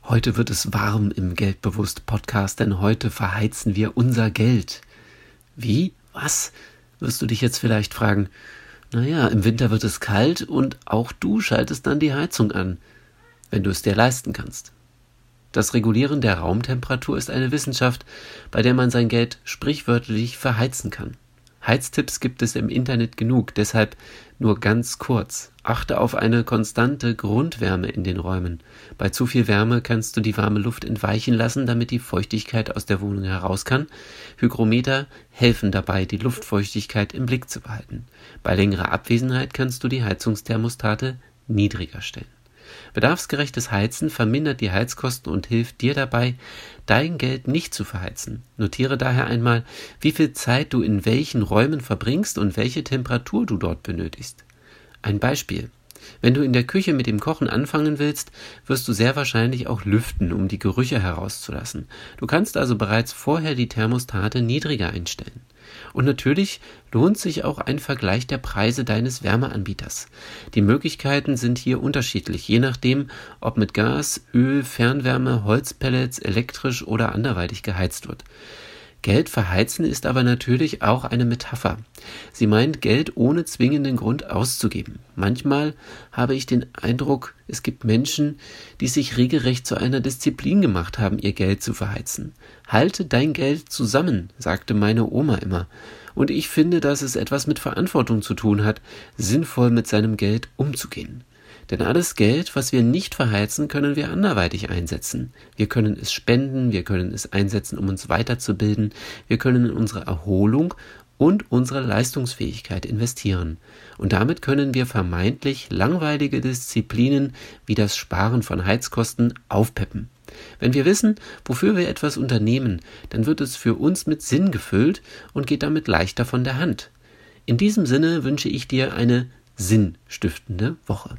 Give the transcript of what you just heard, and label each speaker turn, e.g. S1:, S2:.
S1: Heute wird es warm im Geldbewusst-Podcast, denn heute verheizen wir unser Geld. Wie? Was? Wirst du dich jetzt vielleicht fragen. Naja, im Winter wird es kalt und auch du schaltest dann die Heizung an, wenn du es dir leisten kannst. Das Regulieren der Raumtemperatur ist eine Wissenschaft, bei der man sein Geld sprichwörtlich verheizen kann. Heiztipps gibt es im Internet genug, deshalb nur ganz kurz. Achte auf eine konstante Grundwärme in den Räumen. Bei zu viel Wärme kannst du die warme Luft entweichen lassen, damit die Feuchtigkeit aus der Wohnung heraus kann. Hygrometer helfen dabei, die Luftfeuchtigkeit im Blick zu behalten. Bei längerer Abwesenheit kannst du die Heizungsthermostate niedriger stellen. Bedarfsgerechtes Heizen vermindert die Heizkosten und hilft dir dabei, dein Geld nicht zu verheizen. Notiere daher einmal, wie viel Zeit du in welchen Räumen verbringst und welche Temperatur du dort benötigst. Ein Beispiel. Wenn du in der Küche mit dem Kochen anfangen willst, wirst du sehr wahrscheinlich auch lüften, um die Gerüche herauszulassen. Du kannst also bereits vorher die Thermostate niedriger einstellen. Und natürlich lohnt sich auch ein Vergleich der Preise deines Wärmeanbieters. Die Möglichkeiten sind hier unterschiedlich, je nachdem, ob mit Gas, Öl, Fernwärme, Holzpellets, elektrisch oder anderweitig geheizt wird. Geld verheizen ist aber natürlich auch eine Metapher. Sie meint, Geld ohne zwingenden Grund auszugeben. Manchmal habe ich den Eindruck, es gibt Menschen, die sich regelrecht zu einer Disziplin gemacht haben, ihr Geld zu verheizen. Halte dein Geld zusammen, sagte meine Oma immer. Und ich finde, dass es etwas mit Verantwortung zu tun hat, sinnvoll mit seinem Geld umzugehen. Denn alles Geld, was wir nicht verheizen, können wir anderweitig einsetzen. Wir können es spenden, wir können es einsetzen, um uns weiterzubilden, wir können in unsere Erholung und unsere Leistungsfähigkeit investieren. Und damit können wir vermeintlich langweilige Disziplinen wie das Sparen von Heizkosten aufpeppen. Wenn wir wissen, wofür wir etwas unternehmen, dann wird es für uns mit Sinn gefüllt und geht damit leichter von der Hand. In diesem Sinne wünsche ich dir eine sinnstiftende Woche.